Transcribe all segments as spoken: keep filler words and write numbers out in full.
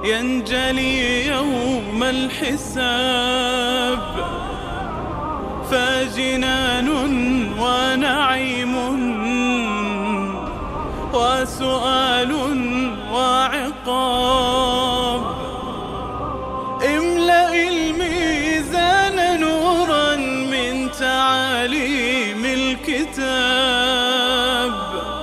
ينجلي يوم الحساب، فجنان ونعيم وسؤال وعقاب. املأ الميزان نورا من تعاليم الكتاب،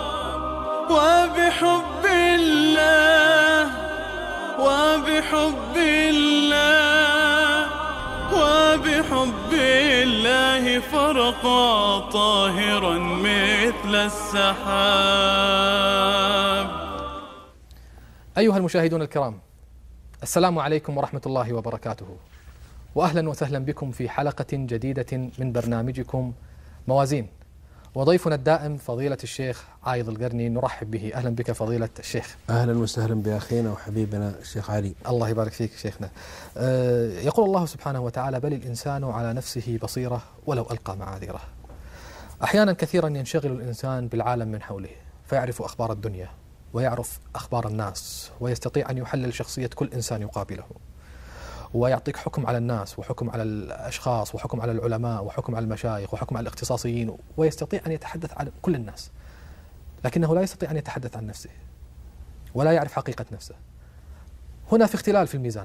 وبحب الله وبحب الله وبحب الله فرقا طاهرا مثل السحاب. أيها المشاهدون الكرام، السلام عليكم ورحمة الله وبركاته، وأهلا وسهلا بكم في حلقة جديدة من برنامجكم موازين. وضيفنا الدائم فضيلة الشيخ عايض القرني، نرحب به. أهلا بك فضيلة الشيخ. أهلا وسهلا بأخينا وحبيبنا الشيخ علي. الله يبارك فيك شيخنا. يقول الله سبحانه وتعالى: بل الإنسان على نفسه بصيرة ولو ألقى معاذيره. أحيانا كثيرا ينشغل الإنسان بالعالم من حوله، فيعرف أخبار الدنيا ويعرف أخبار الناس، ويستطيع أن يحلل شخصية كل إنسان يقابله، ويعطيك حكم على الناس وحكم على الأشخاص وحكم على العلماء وحكم على المشايخ وحكم على الاختصاصيين، ويستطيع أن يتحدث عن كل الناس، لكنه لا يستطيع أن يتحدث عن نفسه ولا يعرف حقيقة نفسه. هنا في اختلال في الميزان.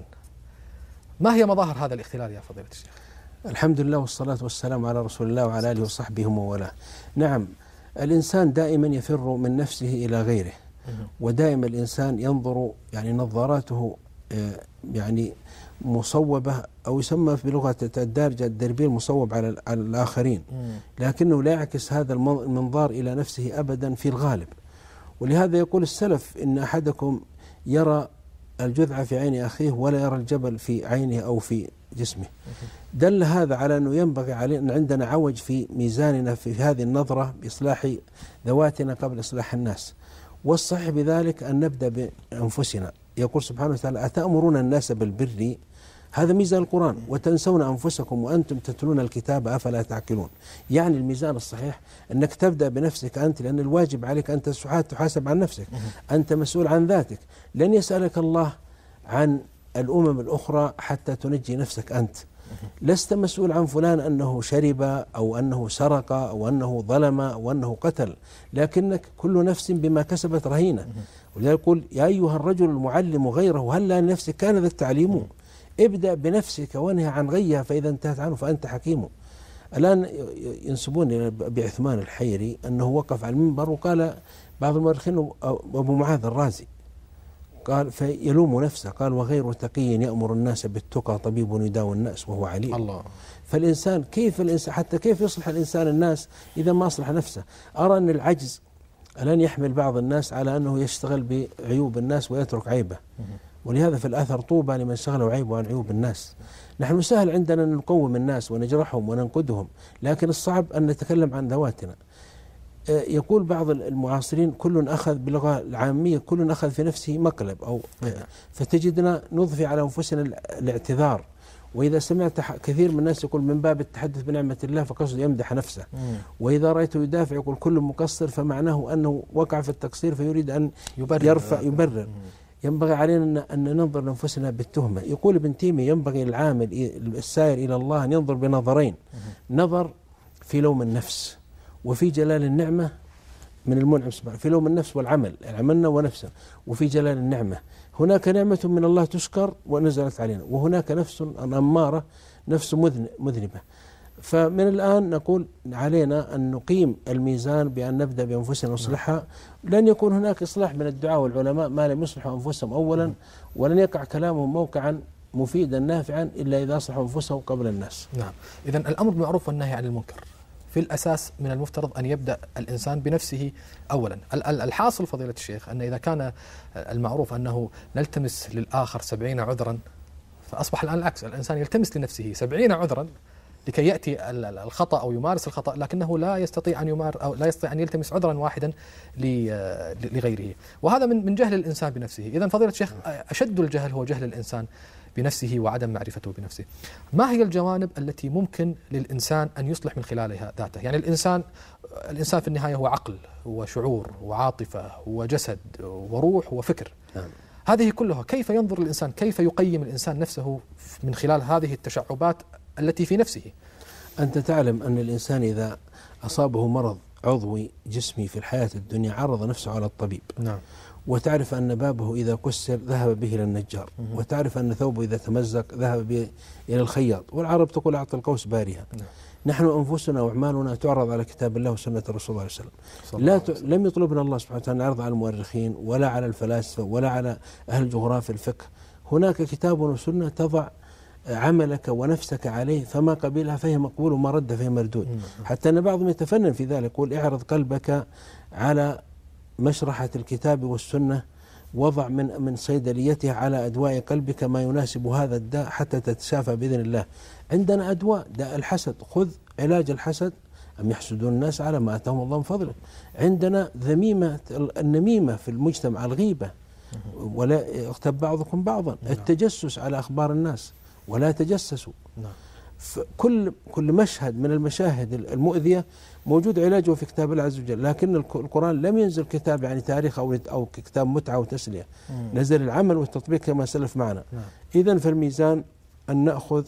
ما هي مظاهر هذا الاختلال يا فضيلة الشيخ؟ الحمد لله والصلاة والسلام على رسول الله وعلى آله وصحبه وموالاه. نعم، الإنسان دائما يفر من نفسه إلى غيره، ودائما الإنسان ينظر يعني نظاراته يعني مصوبة، أو يسمى بلغة الدارجة الدربيل مصوب على الآخرين، لكنه لا يعكس هذا المنظار إلى نفسه أبدا في الغالب. ولهذا يقول السلف: إن أحدكم يرى الجذع في عين أخيه ولا يرى الجبل في عينه أو في جسمه. دل هذا على أنه ينبغي علينا أن عندنا عوج في ميزاننا في هذه النظرة بإصلاح ذواتنا قبل إصلاح الناس. والصحيح بذلك أن نبدأ بأنفسنا. يقول سبحانه وتعالى: أتأمرون الناس بالبر، هذا ميزان القرآن، وتنسون أنفسكم وأنتم تتلون الكتاب أفلا تعقلون. يعني الميزان الصحيح أنك تبدأ بنفسك أنت، لأن الواجب عليك أن تحاسب عن نفسك، أنت مسؤول عن ذاتك. لن يسألك الله عن الأمم الأخرى حتى تنجي نفسك أنت. لست مسؤول عن فلان أنه شرب أو أنه سرق أو أنه ظلم أو أنه قتل، لكنك كل نفس بما كسبت رهينة. ولذلك يقول: يا أيها الرجل المعلم غيره هل لا لنفسك كان ذا التعليم. ابدأ بنفسك وانهى عن غيها، فإذا انتهت عنه فأنت حكيم. الآن ينسبون إلى أبي عثمان الحيري أنه وقف على المنبر وقال بعض المؤرخين أبو معاذ الرازي قال فيلوم نفسه، قال: وغير تقي يأمر الناس بالتقى طبيب يداوي الناس وهو عليم. الله. فالإنسان كيف الإنسان حتى كيف يصلح الإنسان الناس إذا ما أصلح نفسه؟ أرى أن العجز الآن يحمل بعض الناس على أنه يشتغل بعيوب الناس ويترك عيبه، ولهذا في الأثر: طوبى لمن شغله عيبه عن عيوب الناس. نحن سهل عندنا أن نقوم الناس ونجرحهم وننقدهم، لكن الصعب أن نتكلم عن ذواتنا. يقول بعض المعاصرين: كل أخذ باللغة العامية كل أخذ في نفسه مقلب، أو فتجدنا نضفي على أنفسنا الاعتذار. وإذا سمعت كثير من الناس يقول من باب التحدث بنعمة الله فقصد يمدح نفسه، وإذا رأيته يدافع يقول كل مقصر، فمعناه أنه وقع في التقصير فيريد أن يبرر يرفع يبرر. ينبغي علينا أن ننظر لأنفسنا بالتهمة. يقول ابن تيمية: ينبغي العامل السائر إلى الله أن ينظر بنظرين: نظر في لوم النفس، وفي جلال النعمة من المنعم سبحانه، في لوم النفس والعمل، عملنا ونفسه، وفي جلال النعمة. هناك نعمة من الله تشكر ونزلت علينا، وهناك نفس أمارة، نفس مذنبة. فمن الآن نقول علينا أن نقيم الميزان بأن نبدأ بأنفسنا ونصلحها. لن يكون هناك إصلاح من الدعاء والعلماء ما لم يصلحوا أنفسهم أولا، ولن يقع كلامهم موقعا مفيدا نافعا إلا إذا أصلحوا أنفسهم قبل الناس. نعم. إذن الأمر بالمعروف والنهي عن المنكر في الأساس من المفترض أن يبدأ الإنسان بنفسه أولا. الحاصل فضيلة الشيخ أن إذا كان المعروف أنه نلتمس للآخر سبعين عذرا، فأصبح الآن العكس، الإنسان يلتمس لنفسه سبعين عذرا لكي يأتي الخطأ أو يمارس الخطأ، لكنه لا يستطيع أن يمار أو لا يستطيع أن يلتمس عذرا واحدا لغيره، وهذا من من جهل الإنسان بنفسه. إذن فضيلة الشيخ، أشد الجهل هو جهل الإنسان بنفسه وعدم معرفته بنفسه. ما هي الجوانب التي ممكن للإنسان أن يصلح من خلالها ذاته؟ يعني الإنسان الإنسان في النهاية هو عقل وشعور وعاطفة وجسد وروح وفكر. نعم. هذه كلها كيف ينظر الإنسان، كيف يقيم الإنسان نفسه من خلال هذه التشعبات التي في نفسه؟ أنت تعلم أن الإنسان إذا أصابه مرض عضوي جسمي في الحياة الدنيا عرض نفسه على الطبيب. نعم. وتعرف أن بابه إذا كسر ذهب به إلى النجار، وتعرف أن ثوبه إذا تمزق ذهب به إلى الخياط، والعرب تقول أعطى القوس بارها. نعم. نحن أنفسنا وأعمالنا تعرض على كتاب الله وسنة الرسول صلى الله عليه وسلم. لا ت... لم يطلبنا الله سبحانه وتعالى نعرض على المؤرخين ولا على الفلاسفة ولا على أهل جغرافيا الفقه. هناك كتاب وسنة تضع عملك ونفسك عليه، فما قبلها فهي مقبول وما رد فهي مردود. حتى أن بعضهم يتفنن في ذلك، يقول اعرض قلبك على مشرحة الكتاب والسنة، وضع من من صيدليتها على أدواء قلبك ما يناسب هذا الداء حتى تتشافى بإذن الله. عندنا أدواء داء الحسد، خذ علاج الحسد، أم يحسدون الناس على ما آتاهم الله من فضله. عندنا ذميمة النميمة في المجتمع، الغيبة، ولا يغتب بعضكم بعضا، التجسس على أخبار الناس ولا تجسسوا. كل كل مشهد من المشاهد المؤذية موجود علاجه في كتاب الله عز وجل، لكن القرآن لم ينزل كتاب يعني تاريخ أو أو كتاب متعة وتسلية، نزل العمل والتطبيق كما سلف معنا. إذن فالميزان أن نأخذ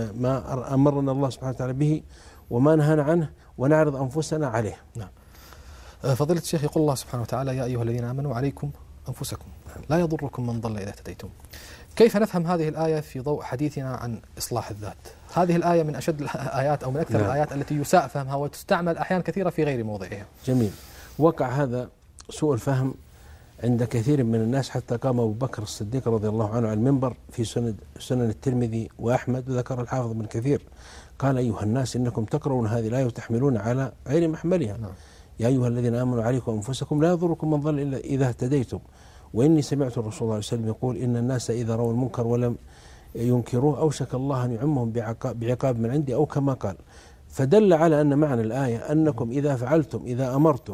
ما أمرنا الله سبحانه وتعالى به وما نهانا عنه ونعرض أنفسنا عليه. نعم. فضيلة الشيخ، يقول الله سبحانه وتعالى: يا أيها الذين آمنوا عليكم أنفسكم لا يضركم من ضل إذا اهتديتم. كيف نفهم هذه الآية في ضوء حديثنا عن إصلاح الذات؟ هذه الآية من أشد الآيات أو من أكثر نعم. الآيات التي يساء فهمها وتستعمل أحيانا كثيرة في غير موضعها. جميل. وقع هذا سوء الفهم عند كثير من الناس، حتى قام أبو بكر الصديق رضي الله عنه على المنبر في سنن سنن الترمذي وأحمد، وذكر الحافظ ابن كثير، قال: أيها الناس إنكم تقرؤون هذه الآية وتحملون على غير محملها. نعم. يا أيها الذين آمنوا عليكم أنفسكم لا يضركم من ضل إلا إذا اهتديتم. وإني سمعت الرسول صلى الله عليه وسلم يقول: إن الناس إذا رأوا المنكر ولم ينكروه أوشك الله أن يعمهم بعقاب من عندي، أو كما قال. فدل على أن معنى الآية أنكم إذا فعلتم، إذا أمرتم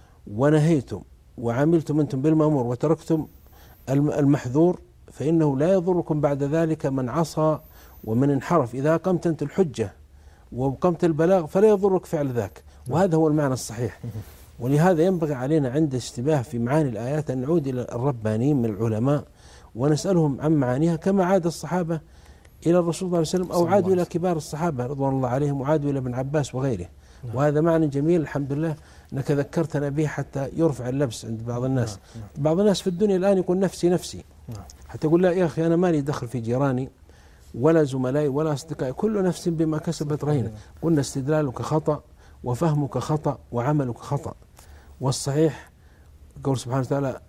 ونهيتم وعملتم أنتم بالمأمور وتركتم المحذور، فإنه لا يضركم بعد ذلك من عصى ومن انحرف. إذا قمت أنت الحجة وقمت البلاغ فلا يضرك فعل ذاك، وهذا هو المعنى الصحيح. ولهذا ينبغي علينا عند اشتباه في معاني الآيات أن نعود إلى الربانيين من العلماء ونسألهم عن معانيها، كما عاد الصحابة إلى الرسول صلى الله عليه وسلم، أو عادوا إلى كبار الصحابة رضوان الله عليهم، وعادوا إلى ابن عباس وغيره. نعم. وهذا معنى جميل الحمد لله أنك ذكرتنا به حتى يرفع اللبس عند بعض الناس. نعم. بعض الناس في الدنيا الآن يقول نفسي نفسي. نعم. حتى يقول: لا يا أخي، أنا مالي دخل في جيراني ولا زملائي ولا أصدقائي، كل نفس بما كسبت رهينة. قلنا: استدلالك خطأ وفهمك خطأ وعملك خطأ. والصحيح قول سبحانه وتعالى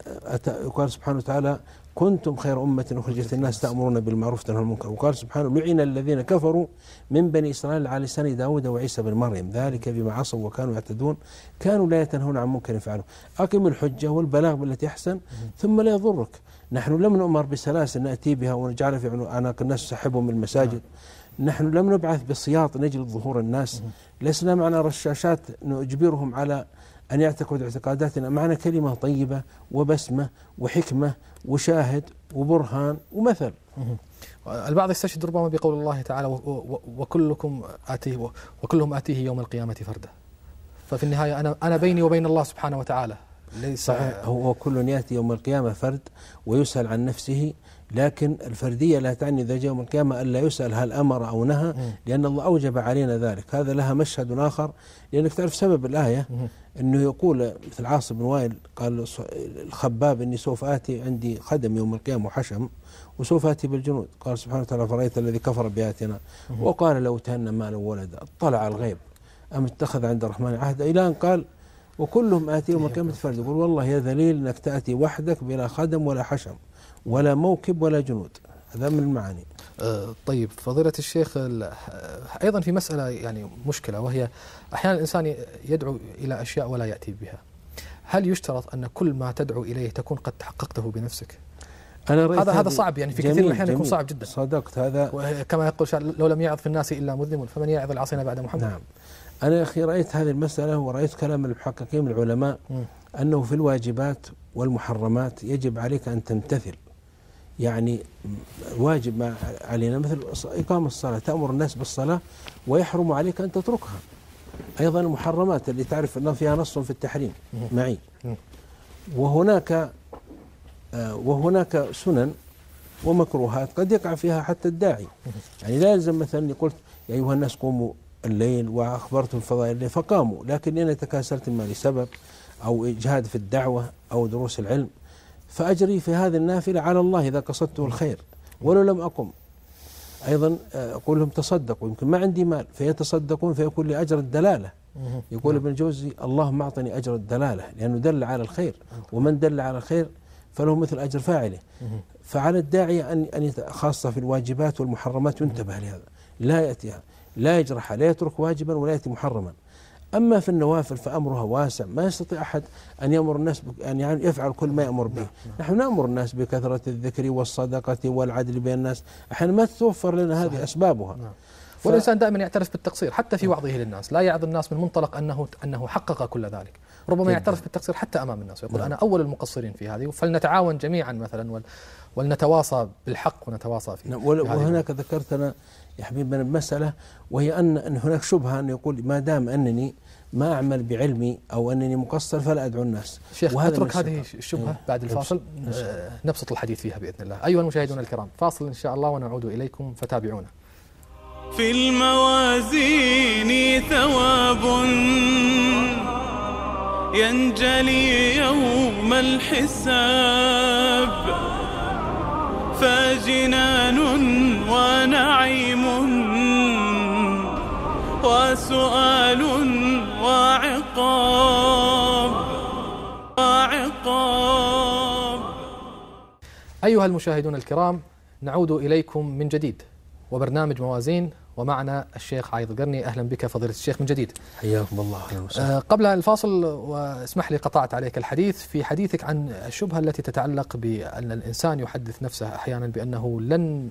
قال سبحانه وتعالى: كنتم خير أمة أخرجت الناس تأمرون بالمعروف وتنهون عن المنكر. وقال سبحانه: لعن الذين كفروا من بني إسرائيل على لسان داود وعيسى بن مريم ذلك بما عصوا وكانوا يعتدون كانوا لا يتنهون عن منكر فعلوا. أقم الحجة والبلاغ بالتي أحسن ثم لا يضرك. نحن لم نؤمر بسلاسل نأتي بها ونجعل في أعناق الناس سحبهم من المساجد. نحن لم نبعث بسياط نجلد ظهور الناس. لسنا معنا رشاشات نجبرهم على أن يعتقدوا اعتقاداتنا. معنا كلمة طيبة وبسمة وحكمة وشاهد وبرهان ومثل. البعض يستشهد ربما بقول الله تعالى: وكلكم آتيه وكلهم آتيه يوم القيامة فردا. ففي النهاية أنا أنا بيني وبين الله سبحانه وتعالى. ليس صحيح، هو كل يأتي يوم القيامة فرد ويسأل عن نفسه، لكن الفردية لا تعني إذا جاء يوم القيامة ألا يسأل هل أمر أو نهى، لأن الله أوجب علينا ذلك. هذا لها مشهد آخر، لأنك تعرف سبب الآية أنه يقول مثل عاص بن وائل قال الخباب: إني سوف آتي عندي خدم يوم القيامة وحشم وسوف آتي بالجنود. قال سبحانه وتعالى: فرأيت الذي كفر بآياتنا وقال لو تهنى مالا وولدا اطلع الغيب أم اتخذ عند الرحمن عهدا، إلى أن قال: وكلهم آتي يوم القيامة فردا. يقول: والله يا ذليل أنك تأتي وحدك بلا خدم ولا حشم ولا موكب ولا جنود. هذا من المعاني. أه طيب فضيلة الشيخ، أيضا في مسألة يعني مشكلة، وهي أحيانا الإنسان يدعو إلى أشياء ولا يأتي بها. هل يشترط أن كل ما تدعو إليه تكون قد تحققته بنفسك؟ أنا هذا هذا صعب، يعني في كثير من الأحيان يكون صعب جدا. صدقت. هذا كما يقول لو لم يعظ في الناس إلا مذنب فمن يعظ العاصين بعد محمد. نعم. أنا أخي رأيت هذه المسألة ورأيت كلام المحققين من العلماء أنه في الواجبات والمحرمات يجب عليك أن تمتثل. يعني واجب ما علينا مثل إقامة الصلاة، تأمر الناس بالصلاة ويحرم عليك أن تتركها. أيضا المحرمات اللي تعرف أنه فيها نص في التحريم معي. وهناك وهناك سنن ومكروهات قد يقع فيها حتى الداعي. يعني لا يلزم مثلا قلت يا أيها الناس قوموا الليل وأخبرتم فضائل الليل فقاموا، لكن إن تكاسلت ما لسبب أو إجهاد في الدعوة أو دروس العلم فأجري في هذه النافلة على الله إذا قصدته الخير ولو لم أقم. أيضا أقول لهم تصدقوا، يمكن ما عندي مال فيتصدقون فيكون لي أجر الدلالة. يقول ابن الجوزي اللهم أعطني أجر الدلالة لأنه دل على الخير، ومن دل على الخير فله مثل أجر فاعله. فعلى الداعية أن أن خاصة في الواجبات والمحرمات ينتبه لهذا، لا يأتيها لا يجرح، لا يترك واجبا ولا يأتي محرما. أما في النوافل فأمرها واسع، ما يستطيع أحد أن يأمر الناس أن يعني يفعل كل ما يأمر به. نحن نأمر الناس بكثرة الذكر والصدقة والعدل بين الناس، أحيانا ما تتوفر لنا هذه أسبابها. ف... والإنسان دائما يعترف بالتقصير حتى في وعظه للناس، لا يعظ الناس من منطلق أنه أنه حقق كل ذلك، ربما يعترف بالتقصير حتى أمام الناس ويقول أنا أول المقصرين في هذه، فلنتعاون جميعا مثلا وال... ولنتواصى بالحق ونتواصى فيه. وهناك ذكرت أنا يا حبيبنا بمسألة، وهي أن أن هناك شبهة أن يقول ما دام أنني ما أعمل بعلمي أو أنني مقصر فلا أدعو الناس. شيخ أترك هذه الشبهة بعد الفاصل آه نبسط الحديث فيها بإذن الله. أيها المشاهدون الكرام، فاصل إن شاء الله ونعود إليكم فتابعونا. في الموازين ثواب ينجلي يوم الحساب، فجنان ونعيم وسؤال وعقاب وعقاب. أيها المشاهدون الكرام، نعود إليكم من جديد وبرنامج موازين، ومعنا الشيخ عايض القرني. أهلا بك فضيلة الشيخ من جديد. حياكم الله. آه قبل الفاصل واسمح لي قطعت عليك الحديث في حديثك عن الشبهة التي تتعلق بأن الإنسان يحدث نفسه أحيانا بأنه لن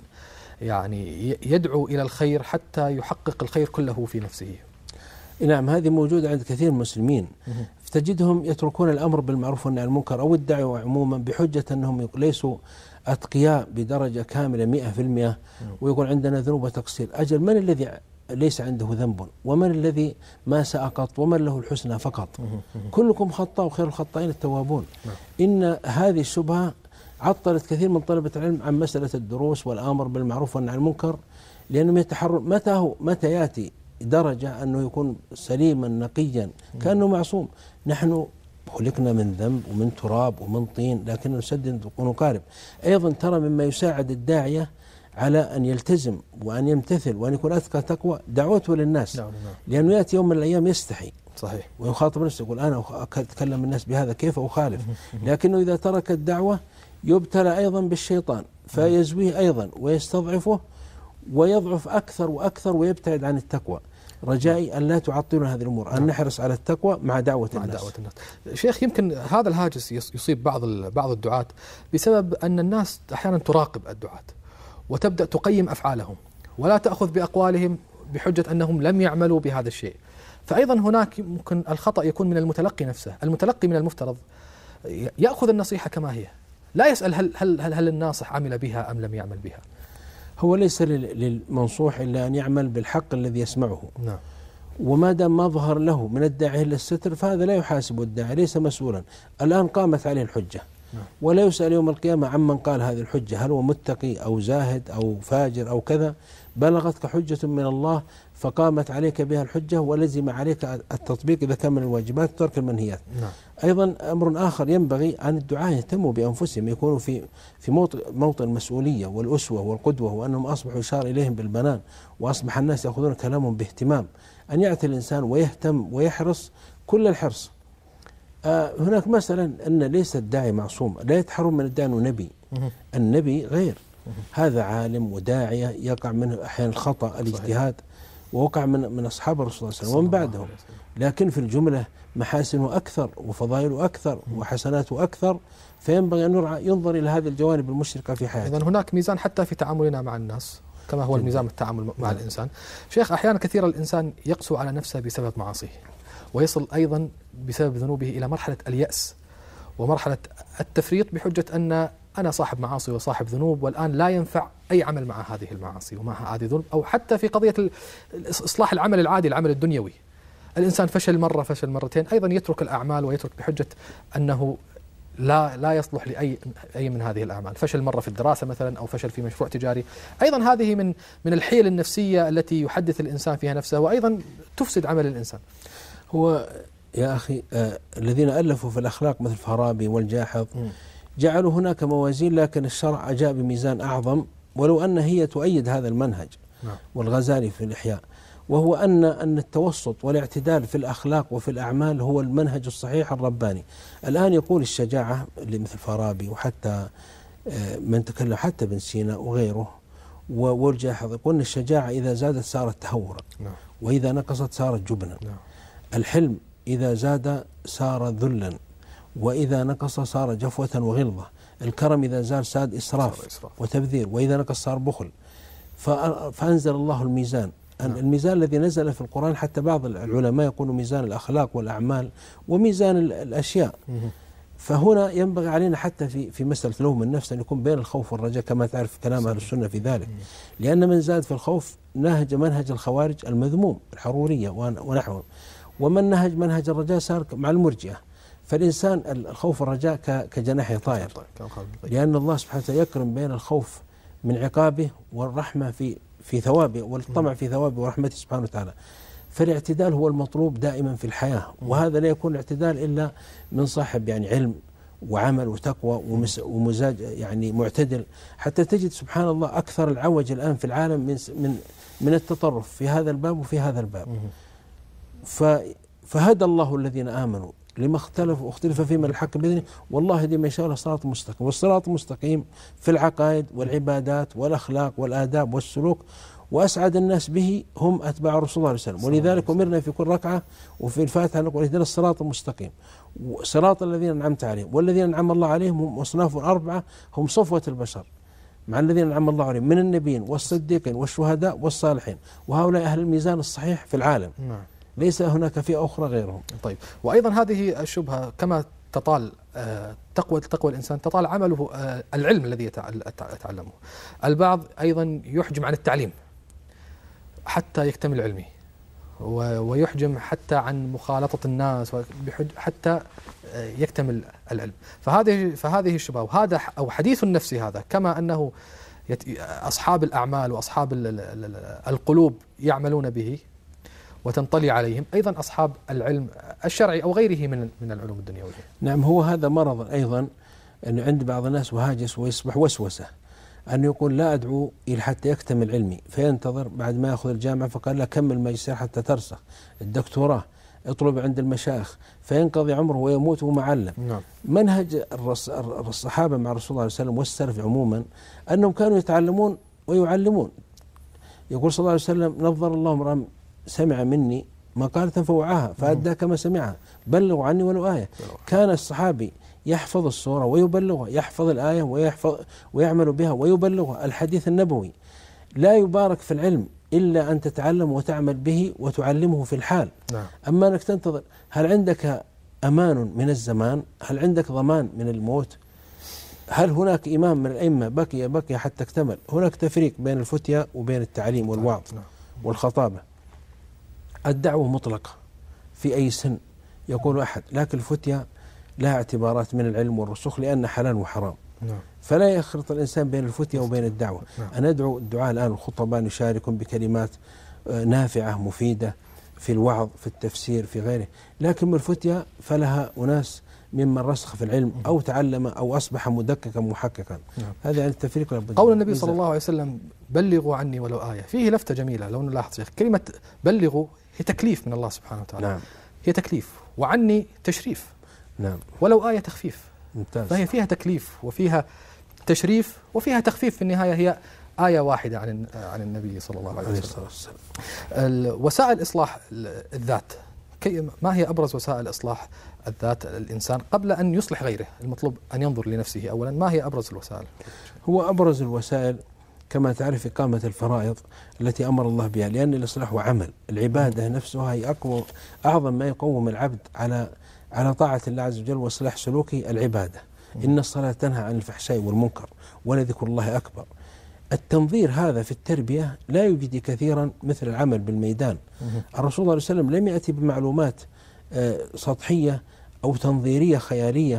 يعني يدعو إلى الخير حتى يحقق الخير كله في نفسه. نعم، هذه موجودة عند كثير من المسلمين، فتجدهم يتركون الأمر بالمعروف والنهي عن المنكر أو الدعوة عموما بحجة أنهم ليسوا أتقياء بدرجة كاملة مئة في المئة، ويقول عندنا ذنوب وتقصير. أجل من الذي ليس عنده ذنب؟ ومن الذي ما سأقط؟ ومن له الحسنى فقط؟ كلكم خطاء وخير الخطائين التوابون. إن هذه الشبهة عطلت كثير من طلبة العلم عن مسألة الدروس والأمر بالمعروف والنهي عن المنكر، لأنهم يتحرون متى هو متى يأتي درجة أنه يكون سليما نقيا كأنه معصوم. نحن خلقنا من ذنب ومن تراب ومن طين، لكن نسدد ونقارب. أيضا ترى مما يساعد الداعية على أن يلتزم وأن يمتثل وأن يكون أتقى تقوى دعوته للناس. نعم نعم. لأنه يأتي يوم من الأيام يستحي صحيح ويخاطب نفسه يقول أنا أتكلم الناس بهذا كيف أخالف. لكنه إذا ترك الدعوة يبتلى أيضا بالشيطان فيزويه أيضا ويستضعفه ويضعف أكثر وأكثر ويبتعد عن التقوى. رجائي أن لا تعطلون هذه الأمور، أن نحرص على التقوى مع دعوة مع الناس. دعوة الناس. شيخ، يمكن هذا الهاجس يصيب بعض بعض الدعاة بسبب أن الناس أحيانا تراقب الدعاة وتبدأ تقيم أفعالهم ولا تأخذ بأقوالهم بحجة أنهم لم يعملوا بهذا الشيء. فأيضا هناك ممكن الخطأ يكون من المتلقي نفسه. المتلقي من المفترض يأخذ النصيحة كما هي، لا يسأل هل هل هل, هل الناصح عمل بها أم لم يعمل بها. هو ليس للمنصوح إلا أن يعمل بالحق الذي يسمعه. نعم. وما دام ما ظهر له من الداعي إلا الستر فهذا لا يحاسب الداعي، ليس مسؤولا. الآن قامت عليه الحجة. نعم. ولا يسأل يوم القيامة عمن قال هذه الحجة هل هو متقي أو زاهد أو فاجر أو كذا. بلغتك حجة من الله فقامت عليك بها الحجة ولزم عليك التطبيق إذا كان من الواجبات وترك المنهيات. نعم. أيضا أمر آخر ينبغي أن الدعاة يهتموا بأنفسهم، يكونوا في في موطن المسؤولية والأسوة والقدوة، وأنهم أصبحوا يشار إليهم بالبنان وأصبح الناس يأخذون كلامهم باهتمام. أن يأتي الإنسان ويهتم ويحرص كل الحرص. آه هناك مثلا أن ليس الداعي معصوم، لا يتحرم من الداعي أنه نبي. النبي غير، هذا عالم وداعية يقع منه أحيانا الخطأ الاجتهاد، ووقع من من أصحاب الرسول صلى الله عليه وسلم ومن بعدهم، لكن في الجملة محاسنه أكثر وفضائله أكثر وحسناته أكثر، فينبغي أن ينظر إلى هذه الجوانب المشرقة في حياته. إذن هناك ميزان حتى في تعاملنا مع الناس كما هو الميزان التعامل مع الإنسان. شيخ، أحيانا كثيرا الإنسان يقسو على نفسه بسبب معاصيه، ويصل أيضا بسبب ذنوبه إلى مرحلة اليأس ومرحلة التفريط بحجة أن أنا صاحب معاصي وصاحب ذنوب والآن لا ينفع أي عمل مع هذه المعاصي ومع هذه الذنوب. أو حتى في قضية إصلاح العمل العادي، العمل الدنيوي، الإنسان فشل مرة فشل مرتين أيضا يترك الأعمال ويترك بحجة أنه لا لا يصلح لأي أي من هذه الأعمال، فشل مرة في الدراسة مثلا أو فشل في مشروع تجاري، أيضا هذه من من الحيل النفسية التي يحدث الإنسان فيها نفسه وأيضا تفسد عمل الإنسان. هو يا أخي آه الذين ألفوا في الأخلاق مثل فارابي والجاحظ جعلوا هناك موازين، لكن الشرع أجاء بميزان أعظم، ولو أن هي تؤيد هذا المنهج. نعم. والغزالي في الإحياء، وهو أن أن التوسط والاعتدال في الأخلاق وفي الأعمال هو المنهج الصحيح الرباني. الآن يقول الشجاعة اللي مثل فارابي وحتى من تكلم حتى ابن سينا وغيره والجاحظ، يقول أن الشجاعة إذا زادت صارت تهورا، نعم. وإذا نقصت صارت جبنا، نعم. الحلم إذا زاد صار ذلا، وإذا نقص صار جفوة وغلظة. الكرم إذا زاد صار إسراف, إسراف وتبذير، وإذا نقص صار بخل. فأنزل الله الميزان. نعم. الميزان الذي نزل في القرآن، حتى بعض العلماء يقولوا ميزان الأخلاق والأعمال وميزان الأشياء. مه. فهنا ينبغي علينا حتى في في مسألة لوم النفس أن يكون بين الخوف والرجاء، كما تعرف كلام أهل السنة في ذلك. مه. لأن من زاد في الخوف نهج منهج الخوارج المذموم الحرورية ونحوهم، ومن نهج منهج الرجاء صار مع المرجئة. فالإنسان الخوف والرجاء كجناح طائر، لأن الله سبحانه وتعالى يكرم بين الخوف من عقابه والرحمة في في ثوابه، والطمع في ثوابه ورحمته سبحانه وتعالى. فالاعتدال هو المطلوب دائما في الحياة، وهذا لا يكون اعتدال إلا من صاحب يعني علم وعمل وتقوى ومزاج يعني معتدل. حتى تجد سبحان الله أكثر العوج الآن في العالم من من من التطرف في هذا الباب وفي هذا الباب. فهدى الله الذين آمنوا لما اختلف واختلف فيه من الحق بإذنه، والله يهدي من يشاء إلى صراط مستقيم. والصراط المستقيم في العقائد والعبادات والأخلاق والآداب والسلوك، وأسعد الناس به هم أتباع الرسول صلى الله عليه وسلم. ولذلك أمرنا في كل ركعة وفي الفاتحة نقول اهدنا الصراط المستقيم، صراط الذين أنعمت عليهم. والذين أنعم الله عليهم هم أصناف أربعة، هم صفوة البشر مع الذين أنعم الله عليهم من النبيين والصديقين والشهداء والصالحين، وهؤلاء أهل الميزان الصحيح في العالم. نعم. ليس هناك فئة أخرى غيرهم. طيب، وأيضا هذه الشبهة كما تطال تقوى تقوى الإنسان تطال عمله العلم الذي يتعلمه. البعض أيضا يحجم عن التعليم حتى يكتمل علمه، ويحجم حتى عن مخالطة الناس حتى يكتمل العلم. فهذه فهذه الشبهة وهذا أو حديث النفس هذا، كما أنه أصحاب الأعمال وأصحاب القلوب يعملون به وتنطلي عليهم، أيضا أصحاب العلم الشرعي أو غيره من من العلوم الدنيوية. نعم، هو هذا مرض أيضا أنه عند بعض الناس وهاجس ويصبح وسوسة، أن يقول لا أدعو إلى حتى يكتمل علمي، فينتظر بعد ما يأخذ الجامعة فقال لا كمل ماجستير حتى ترسخ، الدكتوراه اطلب عند المشايخ، فينقضي عمره ويموت ومعلم. نعم. منهج الصحابة مع رسول الله صلى الله عليه وسلم والسلف عموما أنهم كانوا يتعلمون ويعلمون. يقول صلى الله عليه وسلم نظر الله امرأ سمع مني مقالة فوعاها فأدى كما سمعها، بلغوا عني ولو آية. كان الصحابي يحفظ السورة ويبلغها، يحفظ الآية ويحفظ ويعمل بها ويبلغها. الحديث النبوي لا يبارك في العلم إلا أن تتعلم وتعمل به وتعلمه في الحال. نعم. أما أنك تنتظر، هل عندك أمان من الزمان؟ هل عندك ضمان من الموت؟ هل هناك إمام من الأئمة بقي بقي حتى اكتمل؟ هناك تفريق بين الفتية وبين التعليم والوعظ. نعم. والخطابة. الدعوة مطلقة في أي سن يقول أحد، لكن الفتية لها اعتبارات من العلم والرسوخ لأن حلال وحرام. نعم. فلا يخلط الإنسان بين الفتية وبين الدعوة. نعم. أنا أدعو الدعاء الآن الخطباء يشاركون بكلمات نافعة مفيدة في الوعظ في التفسير في غيره، لكن من الفتية فلها أناس ممن رسخ في العلم أو تعلم أو أصبح مدققا محققا. نعم. هذا يعني التفريق. قول النبي صلى الله عليه وسلم بلغوا عني ولو آية، فيه لفتة جميلة لو نلاحظ شيخ، كلمة بلغوا هي تكليف من الله سبحانه وتعالى. نعم. هي تكليف، وعني تشريف. نعم. ولو آية تخفيف. ممتاز. فهي فيها تكليف وفيها تشريف وفيها تخفيف، في النهاية هي آية واحدة عن عن النبي صلى الله عليه وسلم. وسائل إصلاح الذات، ما هي أبرز وسائل إصلاح الذات الإنسان قبل أن يصلح غيره؟ المطلوب أن ينظر لنفسه أولا، ما هي أبرز الوسائل؟ هو أبرز الوسائل كما تعرف إقامة الفرائض التي أمر الله بها، لأن الإصلاح هو عمل. العبادة نفسها هي أقوى أعظم ما يقوم العبد على على طاعة الله عز وجل وإصلاح سلوكه العبادة. إن الصلاة تنهى عن الفحشاء والمنكر ولذكر الله أكبر. التنظير هذا في التربية لا يجدي كثيرا مثل العمل بالميدان. الرسول صلى الله عليه وسلم لم يأتي بمعلومات سطحية أو تنظيرية خيالية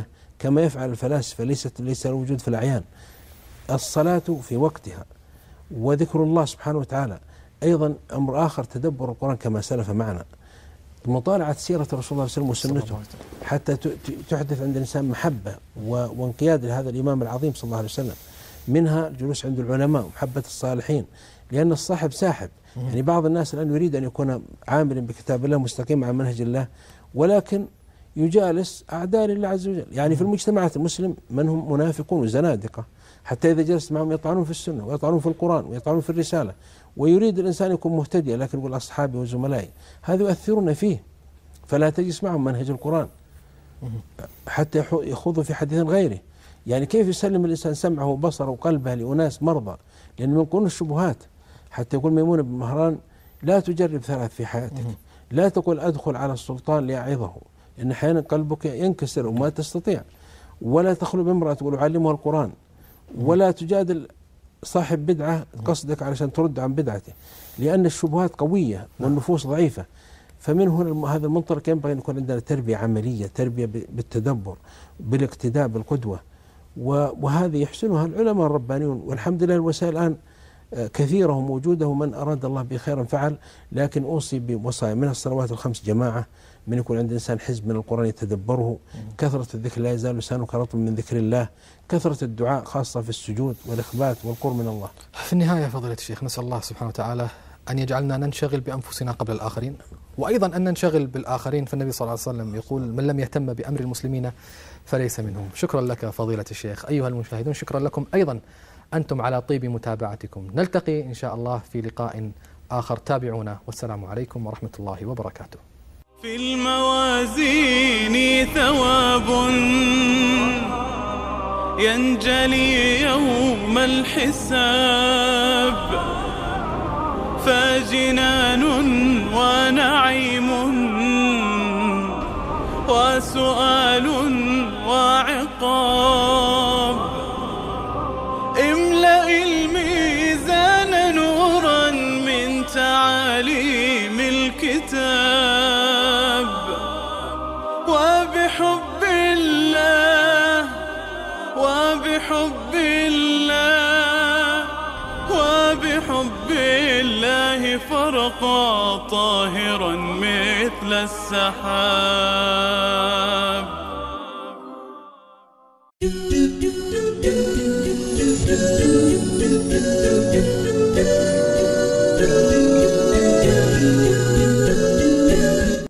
كما يفعل الفلاسفة، ليست ليس الوجود في الأعيان. الصلاة في وقتها وذكر الله سبحانه وتعالى. أيضا أمر آخر تدبر القرآن كما سلف معنا، مطالعة سيرة الرسول صلى الله عليه وسلم وسنته حتى تحدث عند الإنسان محبة وانقياد لهذا الإمام العظيم صلى الله عليه وسلم. منها الجلوس عند العلماء ومحبة الصالحين، لأن الصاحب ساحب. يعني بعض الناس الآن يريد أن يكون عاملا بكتاب الله مستقيم على منهج الله، ولكن يجالس أعداء لله عز وجل. يعني في المجتمعات المسلم من هم منافقون وزنادقة، حتى إذا جلست معهم يطعنون في السنة ويطعنون في القرآن ويطعنون في الرسالة، ويريد الإنسان يكون مهتديا لكن يقول أصحابي وزملائي، هذا يؤثرون فيه، فلا تجلس معهم منهج القرآن حتى يخوضوا في حديث غيره. يعني كيف يسلم الإنسان سمعه وبصره وقلبه لأناس مرضى؟ لأن من قرون الشبهات. حتى يقول ميمون بن مهران: لا تجرب ثلاث في حياتك، لا تقل أدخل على السلطان لأعظه، لأن أحيانا قلبك ينكسر وما تستطيع، ولا تخلو بامرأة تقول أعلمها القرآن، ولا تجادل صاحب بدعة قصدك علشان ترد عن بدعته، لأن الشبهات قوية والنفوس ضعيفة. فمن هنا هذا المنطلق ينبغي أن يكون عندنا تربية عملية، تربية بالتدبر بالاقتداء بالقدوة، وهذه يحسنها العلماء الربانيون. والحمد لله الوسائل الآن كثيرة وموجودة، ومن أراد الله بخيرا فعل. لكن أوصي بوصايا منها الصلوات الخمس جماعة، من يكون عند الإنسان حزب من القرآن يتدبره، كثرة الذكر لا يزال لسانك رطبا من ذكر الله، كثرة الدعاء خاصة في السجود والإخبات والقرب من الله. في النهاية فضيلة الشيخ، نسأل الله سبحانه وتعالى أن يجعلنا ننشغل بأنفسنا قبل الآخرين، وأيضا أن ننشغل بالآخرين. فالنبي صلى الله عليه وسلم يقول: من لم يهتم بأمر المسلمين فليس منهم. شكرا لك فضيلة الشيخ. أيها المشاهدون، شكرا لكم أيضا أنتم على طيب متابعتكم. نلتقي إن شاء الله في لقاء آخر، تابعونا، والسلام عليكم ورحمة الله وبركاته. في الموازين ثواب ينجلي يوم الحساب، فجنان ونعيم وسؤال وعقاب. املأ الميزان نورا من تعاليم الكتاب، وبحب الله وبحب الله وبحب الله فرقا طاهرا مثل السحاب.